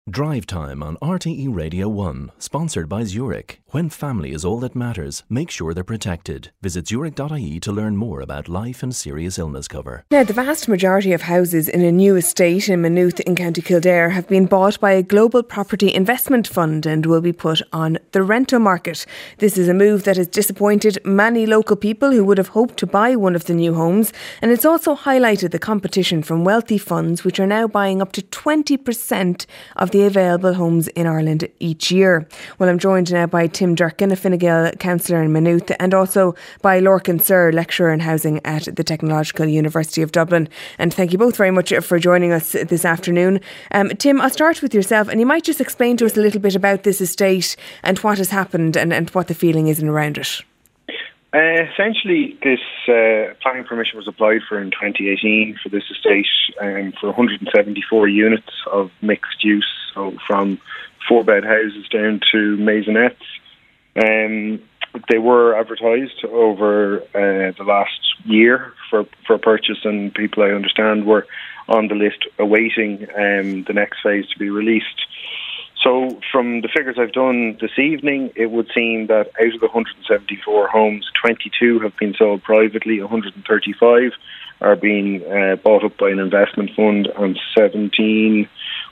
Drive Time on RTE Radio 1, sponsored by Zurich. When family is all that matters, make sure they're protected. Visit zurich.ie to learn more about life and serious illness cover. Now, the vast majority of houses in a new estate in Maynooth in County Kildare have been bought by a global property investment fund and will be put on the rental market. This is a move that has disappointed many local people who would have hoped to buy one of the new homes, and it's also highlighted the competition from wealthy funds which are now buying up to 20% of the available homes in Ireland each year. Well, I'm joined now by Tim Durkin, a Fine Gael councillor in Maynooth, and also by Lorcan Sir, lecturer in housing at the Technological University of Dublin. And thank you both very much for joining us this afternoon. Tim, I'll start with yourself, and you might just explain to us a little bit about this estate and what has happened and what the feeling is around it. Essentially, this planning permission was applied for in 2018 for this estate for 174 units of mixed use, so from 4-bed houses down to maisonettes. They were advertised over the last year for purchase, and people, I understand, were on the list awaiting the next phase to be released. So from the figures I've done this evening, it would seem that out of the 174 homes, 22 have been sold privately, 135 are being bought up by an investment fund, and 39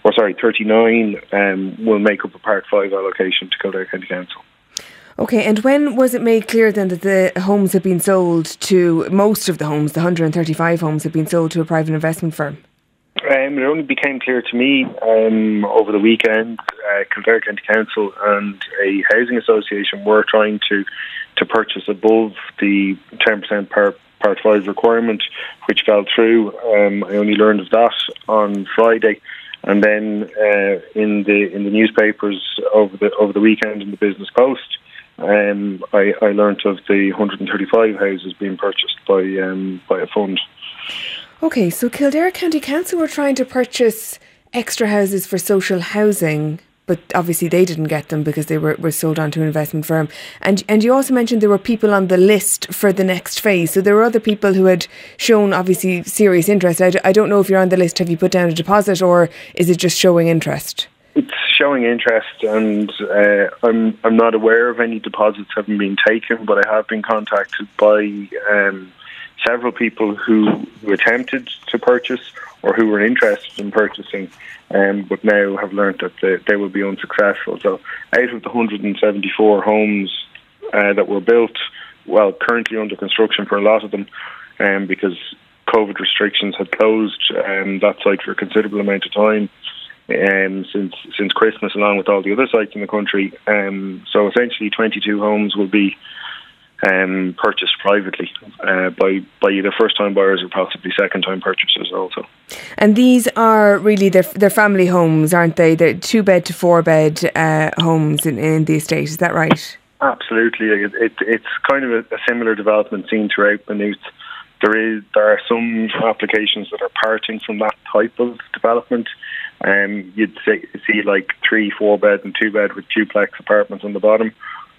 will make up a Part 5 allocation to Kildare County Council. OK, and when was it made clear then that the homes had been sold to, most of the homes, the 135 homes, had been sold to a private investment firm? It only became clear to me over the weekend. Kildare County Council and a housing association were trying to purchase above the 10% Part 5 requirement, which fell through. I only learned of that on Friday, and then in the newspapers over the weekend in the Business Post, I learned of the 135 houses being purchased by a fund. OK, so Kildare County Council were trying to purchase extra houses for social housing, but obviously they didn't get them because they were sold on to an investment firm. And you also mentioned there were people on the list for the next phase. So there were other people who had shown obviously serious interest. I don't know if you're on the list. Have you put down a deposit, or is it just showing interest? It's showing interest, and I'm not aware of any deposits having been taken, but I have been contacted by several people who attempted to purchase or who were interested in purchasing, but now have learnt that they will be unsuccessful. So out of the 174 homes that were built, well, currently under construction for a lot of them, because COVID restrictions had closed that site for a considerable amount of time since Christmas, along with all the other sites in the country. So essentially 22 homes will be purchased privately by either first-time buyers or possibly second-time purchasers also. And these are really they're family homes, aren't they? They're 2-bed to 4-bed homes in the estate. Is that right? Absolutely. It's kind of a similar development seen throughout Maynooth. There are some applications that are parting from that type of development. You'd see like 3 4-bed and 2-bed with duplex apartments on the bottom.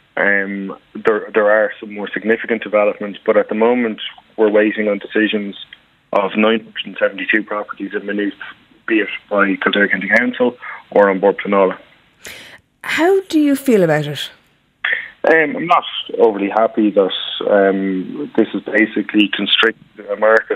There are some more significant developments, but at the moment we're waiting on decisions of 972 properties in Maynooth, be it by Kildare County Council or on Bord Pleanála. How do you feel about it? I'm not overly happy that this is basically constricted a market.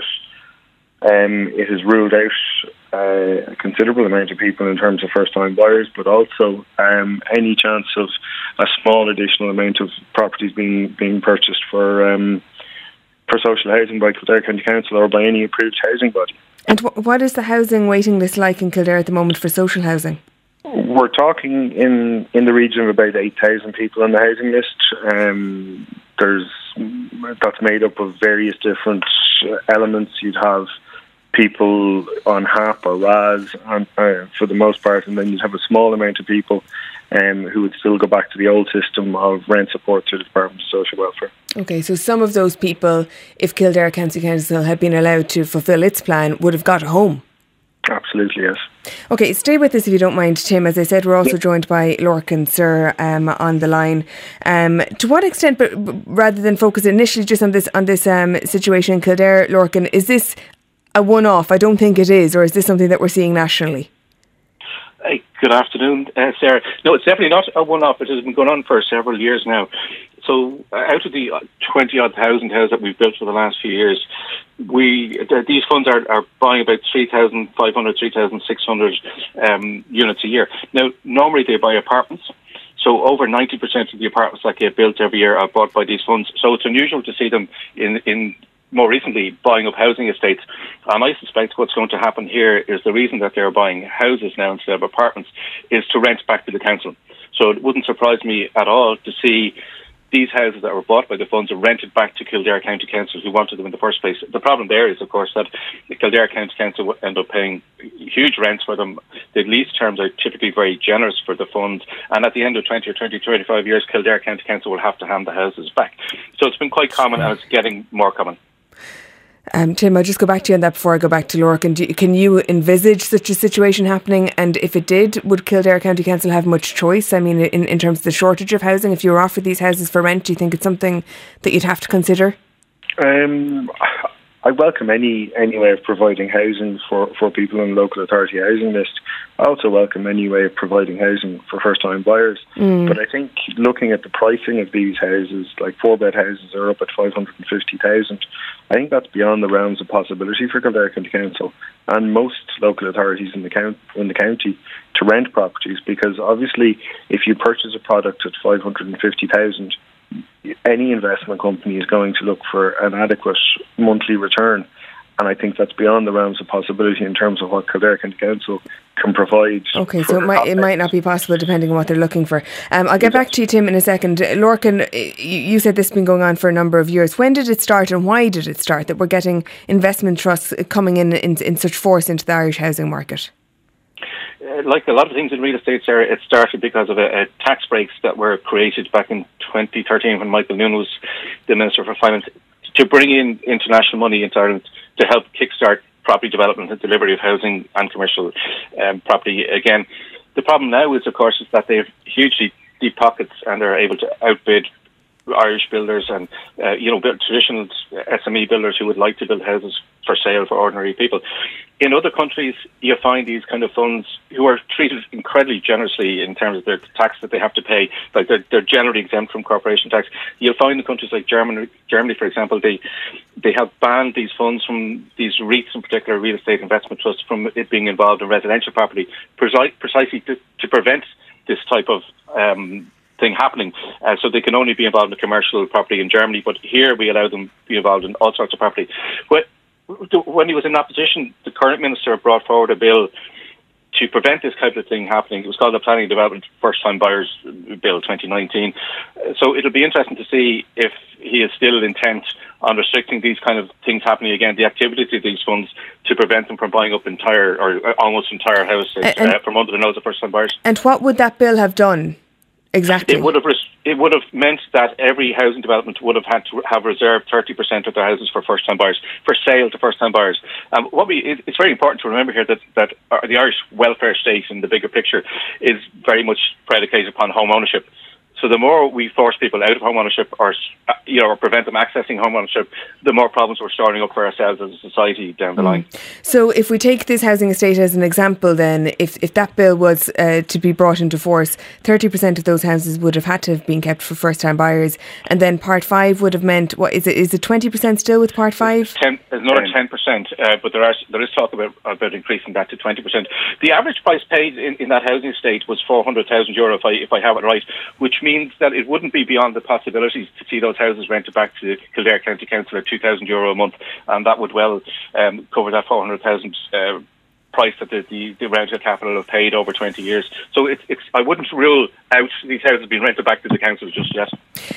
It has ruled out a considerable amount of people in terms of first-time buyers, but also any chance of a small additional amount of properties being purchased for social housing by Kildare County Council or by any approved housing body. And what is the housing waiting list like in Kildare at the moment for social housing? We're talking in the region of about 8,000 people on the housing list. That's made up of various different elements. You'd have people on HAP or RAS for the most part, and then you'd have a small amount of people who would still go back to the old system of rent support through the Department of Social Welfare. OK, so some of those people, if Kildare County Council had been allowed to fulfil its plan, would have got a home. Absolutely, yes. OK, stay with us if you don't mind, Tim. As I said, we're also joined by Lorcan Sir on the line. To what extent, but rather than focus initially just on this situation in Kildare, Lorcan, is this a one-off? I don't think it is. Or is this something that we're seeing nationally? Good afternoon, Sarah. No, it's definitely not a one-off. It has been going on for several years now. So out of the 20-odd thousand houses that we've built for the last few years, these funds are buying about 3,500, 3,600 units a year. Now, normally they buy apartments. So over 90% of the apartments that get built every year are bought by these funds. So it's unusual to see them in more recently buying up housing estates. And I suspect what's going to happen here is the reason that they're buying houses now instead of apartments is to rent back to the council. So it wouldn't surprise me at all to see these houses that were bought by the funds are rented back to Kildare County Council who wanted them in the first place. The problem there is, of course, that the Kildare County Council will end up paying huge rents for them. The lease terms are typically very generous for the funds, and at the end of 20 or 25 years, Kildare County Council will have to hand the houses back. So it's been quite common, and it's getting more common. Tim, I'll just go back to you on that before I go back to Lorcan. Can you envisage such a situation happening? And if it did, would Kildare County Council have much choice? I mean, in terms of the shortage of housing, if you were offered these houses for rent, do you think it's something that you'd have to consider? I welcome any way of providing housing for people on the local authority housing list. I also welcome any way of providing housing for first-time buyers. But I think looking at the pricing of these houses, like 4-bed houses are up at 550,000. I think that's beyond the realms of possibility for Kildare County Council and most local authorities in the county to rent properties, because obviously if you purchase a product at 550,000, any investment company is going to look for an adequate monthly return. And I think that's beyond the realms of possibility in terms of what Kildare County Council can provide. Okay, so it might not be possible depending on what they're looking for. I'll get back to you, Tim, in a second. Lorcan, you said this has been going on for a number of years. When did it start and why did it start that we're getting investment trusts coming in such force into the Irish housing market? Like a lot of things in real estate, Sarah, it started because of tax breaks that were created back in 2013 when Michael Noonan was the Minister for Finance to bring in international money into Ireland to help kickstart property development and delivery of housing and commercial property. Again, the problem now is, of course, is that they have hugely deep pockets and are able to outbid Irish builders and traditional SME builders who would like to build houses for sale for ordinary people. In other countries, you find these kind of funds who are treated incredibly generously in terms of their tax that they have to pay. Like they're generally exempt from corporation tax. You'll find in countries like Germany, for example, they have banned these funds from these REITs, in particular real estate investment trusts, from it being involved in residential property, precisely to prevent this type of thing happening. So they can only be involved in commercial property in Germany, but here we allow them to be involved in all sorts of property. But when he was in opposition, the current minister brought forward a bill to prevent this type of thing happening. It was called the Planning and Development First-Time Buyers Bill 2019. So it'll be interesting to see if he is still intent on restricting these kind of things happening again, the activities of these funds, to prevent them from buying up entire or almost entire houses from under the nose of first-time buyers. And what would that bill have done? Exactly. It would have meant that every housing development would have had to have reserved 30% of their houses for first-time buyers, for sale to first-time buyers. It's very important to remember here that the Irish welfare state in the bigger picture is very much predicated upon home ownership. So the more we force people out of home ownership or prevent them accessing home ownership, the more problems we're starting up for ourselves as a society down the line. So if we take this housing estate as an example, then if that bill was to be brought into force, 30% of those houses would have had to have been kept for first-time buyers, and then Part 5 would have meant, what is it 20% still with Part 5? Another 10%, but there is talk about increasing that to 20%. The average price paid in that housing estate was €400,000, if I have it right, which means that it wouldn't be beyond the possibilities to see those houses rented back to Kildare County Council at €2,000 a month, and that would well cover that 400,000 price that the rental capital have paid over 20 years. So I wouldn't rule out these houses being rented back to the council just yet.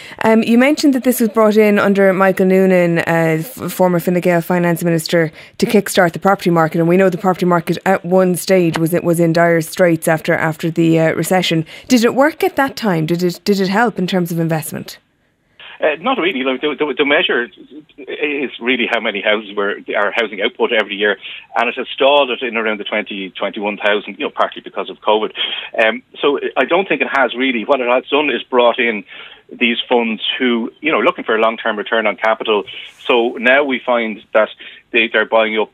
You mentioned that this was brought in under Michael Noonan, former Fine Gael finance minister, to kickstart the property market, and we know the property market at one stage was in dire straits after the recession. Did it work at that time? Did it help in terms of investment? Not really. The measure is really how many houses our housing output every year, and it has stalled at in around the 21,000, partly because of COVID. So I don't think it has really. What it has done is brought in these funds who, looking for a long-term return on capital. So now we find that they're buying up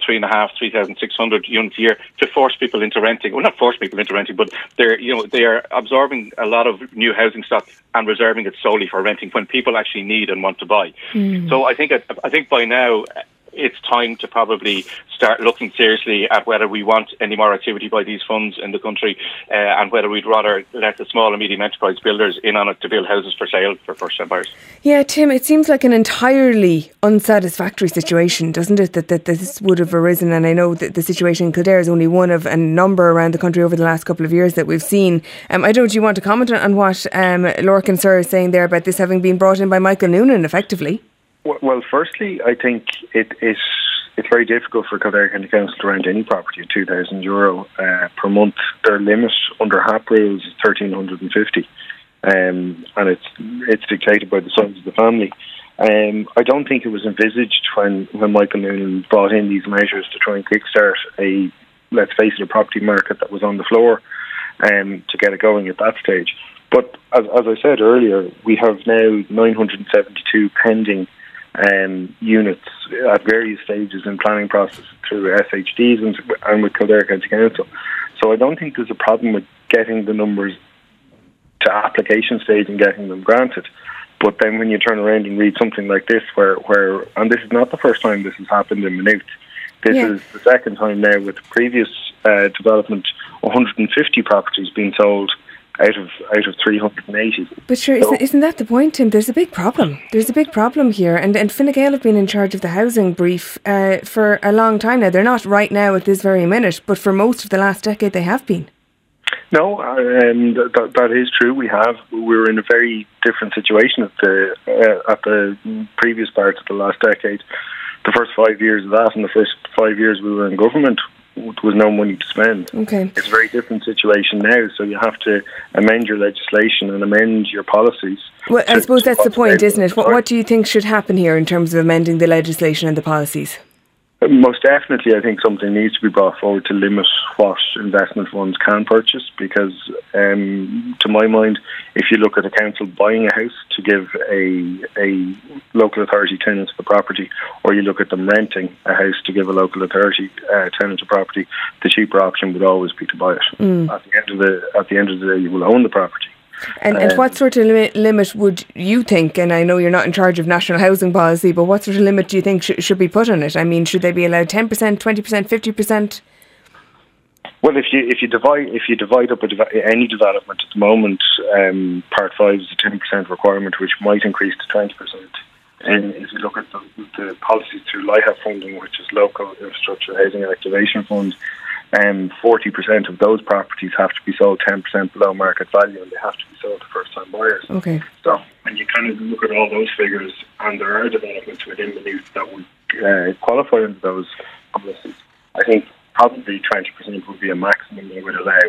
3,600 units a year to force people into renting. Well, not force people into renting, but they are absorbing a lot of new housing stock and reserving it solely for renting when people actually need and want to buy. So I think by now it's time to probably start looking seriously at whether we want any more activity by these funds in the country, and whether we'd rather let the small and medium enterprise builders in on it to build houses for sale for first-time buyers. Yeah, Tim, it seems like an entirely unsatisfactory situation, doesn't it, that this would have arisen? And I know that the situation in Kildare is only one of a number around the country over the last couple of years that we've seen. I don't know, do you want to comment on what Lorcan Sir is saying there about this having been brought in by Michael Noonan, effectively? Well, firstly, I think it's very difficult for Kildare County Council to rent any property at €2,000 per month. Their limit under HAP rules is $1,350, and it's dictated by the size of the family. I don't think it was envisaged when Michael Noonan brought in these measures to try and kickstart let's face it, a property market that was on the floor, to get it going at that stage. But as I said earlier, we have now 972 pending units at various stages in planning process through SHDs and with Kildare County Council. So I don't think there's a problem with getting the numbers to application stage and getting them granted. But then when you turn around and read something like this, where and this is not the first time this has happened in Maynooth, this is the second time now with the previous development, 150 properties being sold out of 380. But sure, isn't that the point, Tim? There's a big problem. There's a big problem here. And Fine Gael have been in charge of the housing brief for a long time now. They're not right now at this very minute, but for most of the last decade they have been. No, that is true. We were in a very different situation at the previous part of the last decade. The first 5 years of that and the first 5 years we were in government, there was no money to spend. Okay. It's a very different situation now, so you have to amend your legislation and amend your policies. Well, I suppose that's the point, isn't it? What do you think should happen here in terms of amending the legislation and the policies? Most definitely, I think something needs to be brought forward to limit what investment funds can purchase, because to my mind, if you look at a council buying a house to give a local authority tenant the property, or you look at them renting a house to give a local authority tenant a property, the cheaper option would always be to buy it. At the end of the day, you will own the property. And what sort of limit would you think, and I know you're not in charge of national housing policy, but what sort of limit do you think should be put on it? I mean, should they be allowed 10%, 20%, 50%? Well, if you divide up any development at the moment, Part 5 is a 10% requirement, which might increase to 20%. And if you look at the policies through LIHAP funding, which is Local Infrastructure Housing and Activation Fund, 40% of those properties have to be sold 10% below market value, and they have to be sold to first-time buyers. Okay. So when you kind of look at all those figures, and there are developments within Maynooth that would qualify under those policies, I think probably 20% would be a maximum they would allow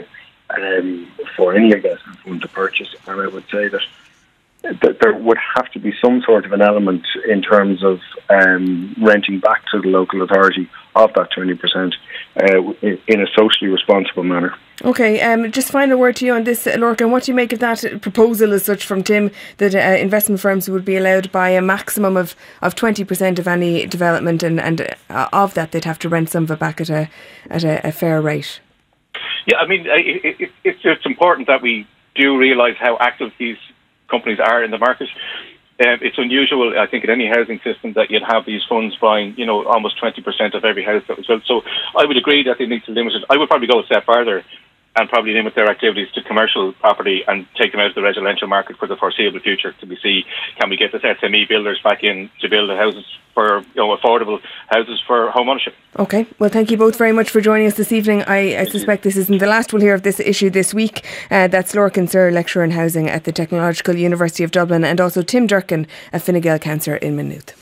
for any investment fund to purchase. And I would say that there would have to be some sort of an element in terms of renting back to the local authority of that 20% in a socially responsible manner. Okay, just final word to you on this, Lorcan. What do you make of that proposal as such from Tim, that investment firms would be allowed by a maximum of 20% of any development, and of that they'd have to rent some of it back at a fair rate? Yeah, I mean, it's important that we do realise how active these companies are in the market. It's unusual, I think, in any housing system that you'd have these funds buying, almost 20% of every house that was built. So I would agree that they need to limit it. I would probably go a step further and probably limit their activities to commercial property and take them out of the residential market for the foreseeable future, to see can we get the SME builders back in to build the houses for affordable houses for home ownership. Okay, well, thank you both very much for joining us this evening. I suspect this isn't the last we'll hear of this issue this week. That's Lorcan Sir, Lecturer in Housing at the Technological University of Dublin, and also Tim Durkin, a Fine Gael councillor in Maynooth.